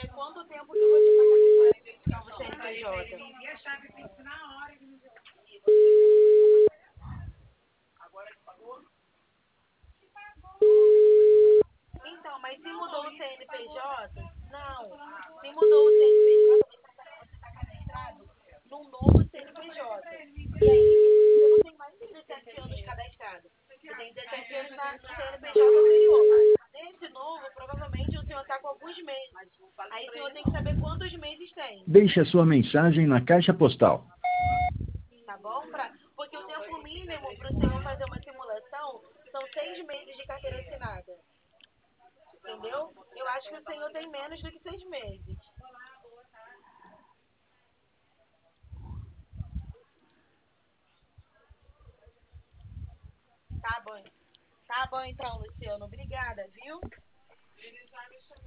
quanto tempo que você está com o CNPJ. Envia a chave Pix na hora. Então, mas se mudou o CNPJ, não. Se mudou o CNPJ, você está cadastrado num novo CNPJ. E aí, você não tem mais 17 anos cadastrado. Você tem 17 anos no CNPJ anterior. Nesse novo, provavelmente o senhor está com alguns meses. Aí o senhor tem que saber quantos meses tem. Deixe a sua mensagem na caixa postal. Tá bom? Porque o tempo mínimo para o senhor fazer uma simulação são 6 meses de carteira assinada. Entendeu? Eu acho que o senhor tem menos do que 6 meses. Tá bom. Tá bom então, Luciano. Obrigada, viu?